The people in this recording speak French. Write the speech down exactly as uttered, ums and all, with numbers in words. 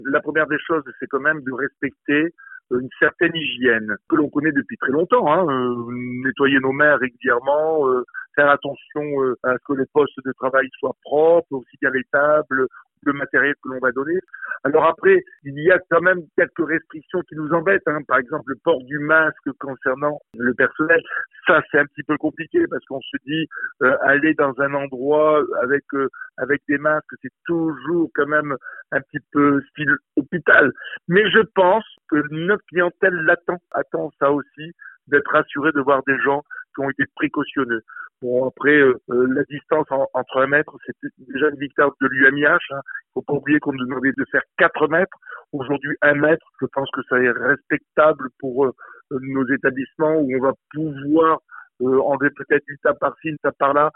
La première des choses, c'est quand même de respecter une certaine hygiène que l'on connaît depuis très longtemps. Hein. Euh, nettoyer nos mains régulièrement, euh, faire attention euh, à ce que les postes de travail soient propres, aussi bien les tables, le matériel que l'on va donner. Alors après, il y a quand même quelques restrictions qui nous embêtent. Hein. Par exemple, le port du masque concernant le personnel. Ça, c'est un petit peu compliqué parce qu'on se dit euh, aller dans un endroit avec euh, avec des masques, c'est toujours quand même un petit peu style hôpital. Mais je pense que notre clientèle l'attend, attend ça aussi, d'être rassuré de voir des gens qui ont été précautionneux. Bon, après, euh, la distance en, entre un mètre, c'est déjà une victoire de l'U M I H. Hein. Il faut pas oublier qu'on nous demandait de faire quatre mètres. Aujourd'hui, un mètre, je pense que ça est respectable pour euh, nos établissements où on va pouvoir euh, enlever peut-être une table par-ci, une table par-là.